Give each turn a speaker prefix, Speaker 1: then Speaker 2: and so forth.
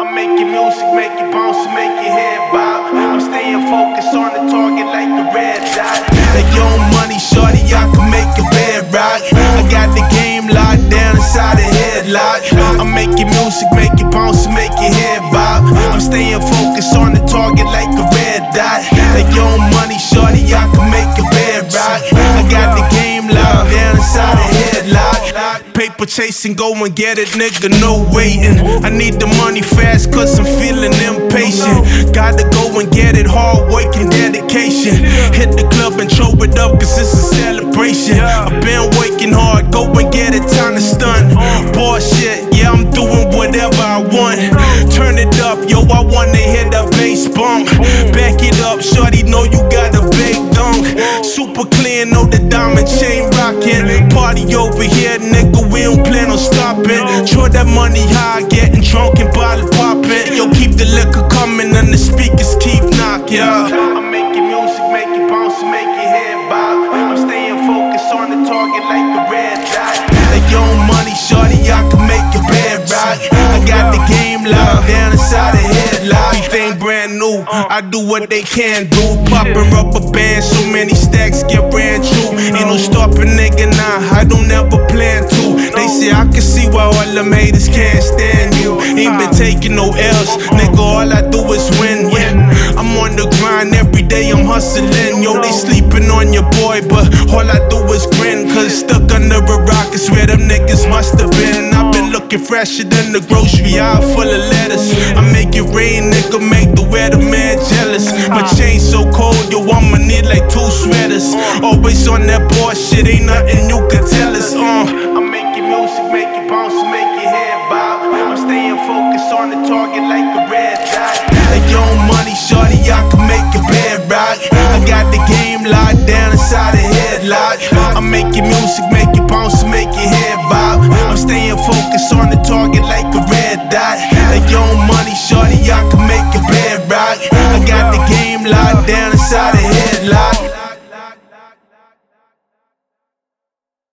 Speaker 1: I'm making music, make it bounce, make your head bob. I'm staying focused on the target like the red dot. Like your money, shorty, I can make your bed rock. I got the game locked down inside a headlock. I'm making music, make it bounce, make your head bob. I'm staying focused on the target like a red dot. Like your money, shorty, I can make your bed rock. I got the game locked down inside a headlock. Paper chasing, go and get it, nigga, no waiting. I need the money fast, cause I'm feeling impatient. Gotta go and get it, hard work and dedication. Hit the club and throw it up, cause it's a celebration. I've been working hard, go and get it, time to stun. Bullshit, yeah, I'm doing whatever I want. Turn it up, yo, I wanna hit the bass bump. Back it up, shorty, know you got a big dunk. Super clean, know the diamond chain rockin'. Party over here, nigga, we don't plan on stopping. Throw that money high, getting drunk and bottle poppin'. Yo, keep the liquor coming and the speakers keep knocking. I'm making music, make it bounce, make your head bob. I'm staying focused on the target like the red dot. Like your money, shorty, I can make your bed rock. I got the game locked down inside a headlock. Everything brand new, I do what they can do. Poppin' rubber bands, so many stacks get ran through. Ain't no stopping, nigga, nah, I don't ever plan to. They say I can see why all them haters can't stand you. Ain't been taking no L's, nigga, all I do is win, yeah. I'm on the grind every day, I'm hustling. Yo, they sleeping on your boy, but all I do is grin. Cause stuck under a rock is where them niggas must have been. I've been looking fresher than the grocery aisle full of lettuce. I make it rain, nigga, make the weatherman jealous. My chain so cold, yo, I'ma need like 2 sweaters. Always on that bullshit, ain't nothing you can tell us. I'm making music, make it bounce, make your head bob. I'm staying focused on the target like a red dot. Like your money, shorty, I can make your bed rock. I got the game locked down inside a headlock. I'm making music, make it bounce, make your head bob. I'm staying focused on the target like a red dot. Like your money, shorty, I can make your bed rock. I got the game locked down inside a headlock.